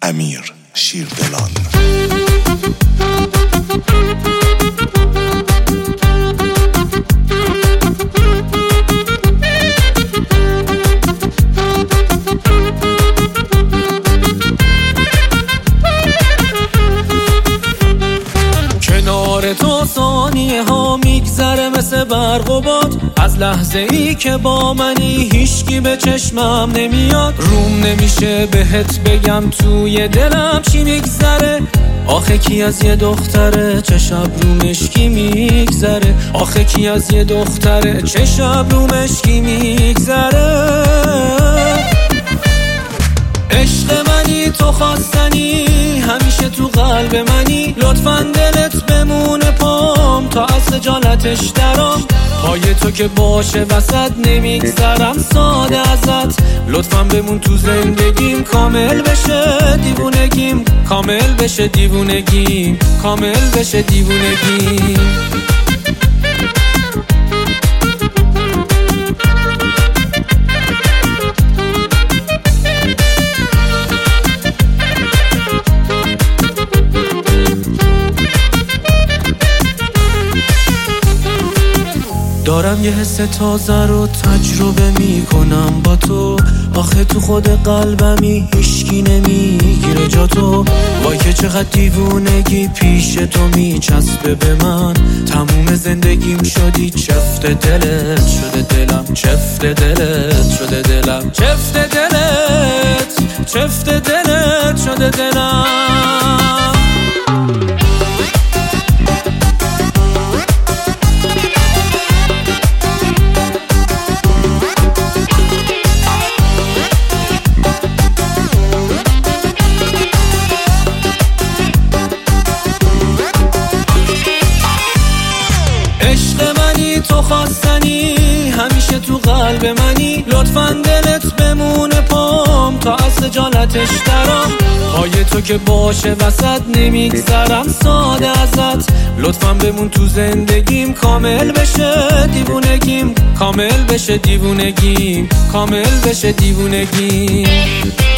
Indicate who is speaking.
Speaker 1: امیر شیردلان.
Speaker 2: کنار تو ثانیه ها میگذره مثل برق و باد، از لحظه ای که با منی هیچکی به چشمم نمیاد. روم نمیشه بهت بگم توی دلم چی میگذره، آخه کی از یه دختره چه شب رو مشکی میگذره، آخه کی از یه دختره چه شب رو مشکی میگذره. عشق منی تو خواستنی همیشه تو قلب منی، لطفاً دلت بمونه پام تا از خجالتش درام. پای تو که باشه وسط نمیگذرم ساده ازت، لطفاً بمون تو زندگیم کامل بشه دیوونگیم، کامل بشه دیوونگیم، کامل بشه دیوونگیم. دارم یه حس تازه رو تجربه میکنم با تو، آخه تو خود قلبمی هیچکی نمیگیره جا تو. وای که چقدر دیوونگی پیش تو میچسبه به من، تموم زندگیم شدی چفت دلت شده دلم، چفت دلت شده دلم، چفت دلت، چفت دلت شده دلم. عشق منی تو خواستنی همیشه تو قلب منی، لطفاً دلت بمونه پام تا از خجالتش درام. پای تو که باشه وسط نمیگذرم ساده ازت، لطفاً بمون تو زندگیم کامل بشه دیوونگیم، کامل بشه دیوونگیم، کامل بشه دیوونگیم.